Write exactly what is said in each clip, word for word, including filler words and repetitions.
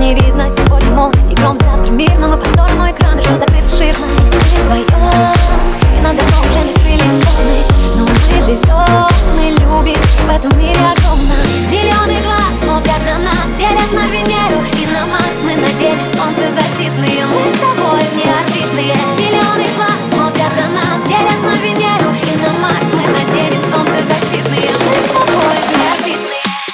не видно. Сегодня молния и гром, завтра мир, но мы по сторону экрана, что закрыт ширмой. Мы вдвоем, и нас давно уже накрыли волны. Но мы живем, мы любим, в этом мире огромно. Миллионы глаз смотрят на нас, делят на Венеру и на Марс. Мы наденем солнцезащитные, мы с тобой неорбитные. Миллионы глаз смотрят на нас, делят на Венеру и на Марс. Мы наденем солнцезащитные, мы с тобой неорбитные.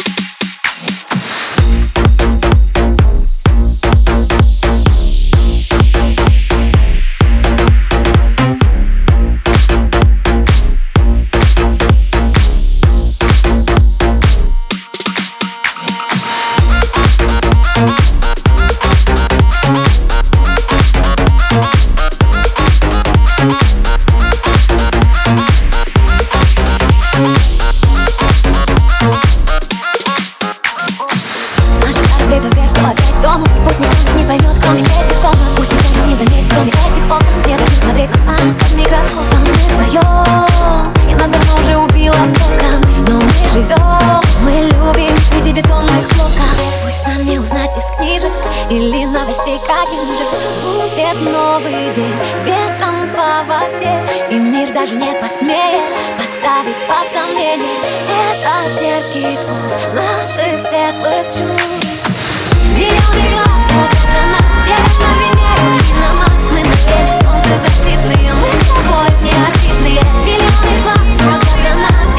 Пусть никто нас не поймет, кроме этих комнат. Пусть никто нас не заметит, кроме этих окон. Не дадут смотреть на нас под микроскопом. Мы вдвоем, и нас давно уже убило током. Но мы живем, мы любим среди бетонных блоков. Пусть нам не узнать из книжек или новостей, каким же будет новый день. Ветром по воде, и мир даже не посмеет поставить под сомнение этот терпкий вкус наших светлых чувств. Миллионы глаз смотрят на нас, делят на Венеру и на Марс. Мы наденем солнцезащитные, мы с тобой неорбитные. Миллионы глаз смотрят на нас,